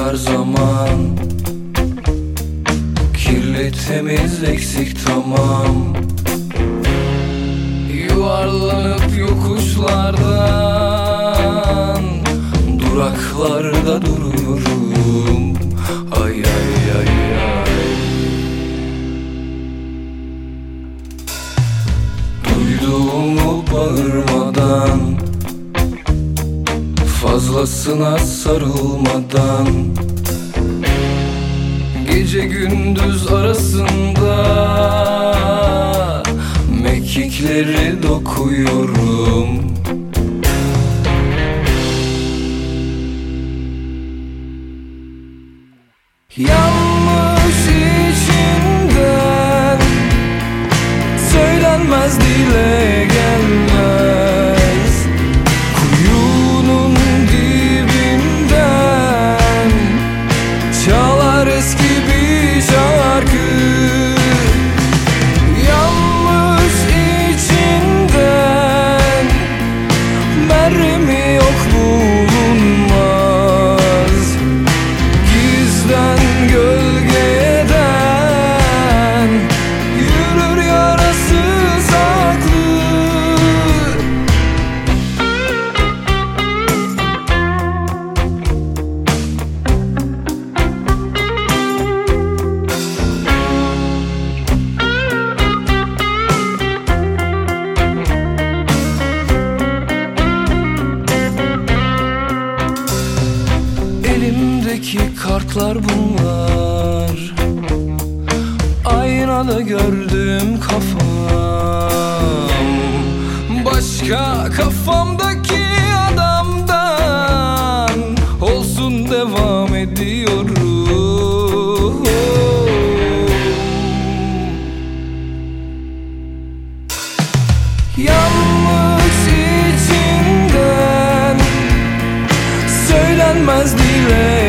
akar zaman. Kirli temiz eksik tamam. Yuvarlanıp yokuşlardan duraklarda duruyorum. Ay ay ay ay. Duyduğumu bağırmadan, fazlasına sarılmadan, gece gündüz arasında mekikleri dokuyorum. Yanlış içinden söylenmez, dile gelmez. Kuyunun dibinden çalar eski bir şarkı. Yanlış içinden merhemi yok bulunmaz. Gizden gölgeden yürür yarasız aklı. Elimdeki kartlar bunlar, aynada gördüğüm kafam. Başka kafamdaki adamdan olsun devam ediyorum. Yanlış içinden söylenmez, dile